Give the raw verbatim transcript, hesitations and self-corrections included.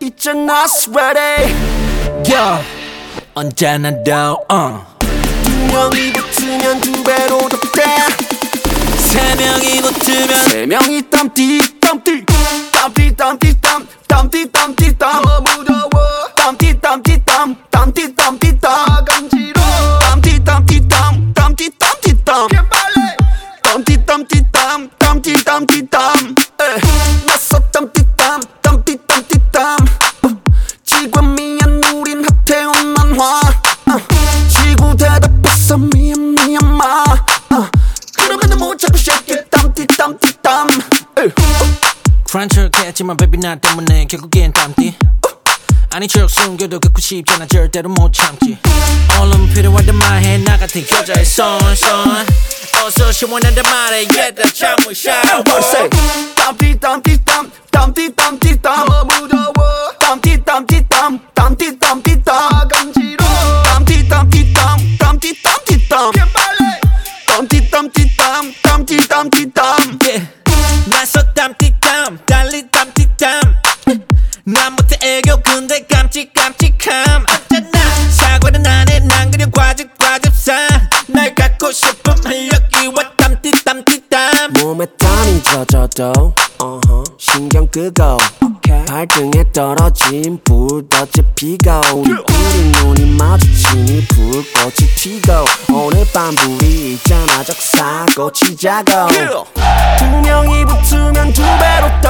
있잖아 sweaty yeah. 언제나 더 uh. 두 명이 붙으면 두 배로 더 돼 세 명이 붙으면 세 명이 땀띠 땀띠 땀띠 땀띠 땀 땀띠 땀띠 땀 너무 더워 땀띠 땀띠 땀 땀띠 땀띠 땀 간지러워 땀띠 땀띠 땀 땀띠 땀띠 땀 땀띠 땀띠 땀 땀띠 땀띠 땀 나서 땀띠 땀 땀띠 땀띠 땀 지구 미안 우린 하태원 만화 지구 대답했어 미안 미안 마 그러면 못 찾고 shake it 땀띠 땀띠 땀 프란처럼 했지만 baby 나 때문에 결국엔 땀띠 아니 척 숨겨도 겪고 싶잖아 절대로 못 참지 얼른 필요하단 말해 나 같은 여자의 손 손 어서 시원하단 말해 얘들 잠을 샤워 땀띠 땀띠 땀 땀띠 땀띠 땀 너무 더워 땀띠 땀띠 땀 땀띠 땀띠 땀 간지러워 땀띠 땀띠 땀 땀띠 땀띠 땀 땀띠 땀띠 땀 땀띠 땀띠 땀 나서 땀띠 땀 달리 땀띠 땀난 못해 애교 근데 깜찍깜찍함 어쩌나 사과는 안해 난 그냥 과즙 과즙사 날 갖고 싶음 활력이와 땀띠 땀띠 땀 몸에 땀이 젖어도 uh-huh. 신경 끄고 okay. 발등에 떨어진 불 덫에 피고 우리 눈이 마주치니 불꽃이 튀고 오늘 밤 불이 있잖아 적사고 치자고 두 명이 붙으면 두 배로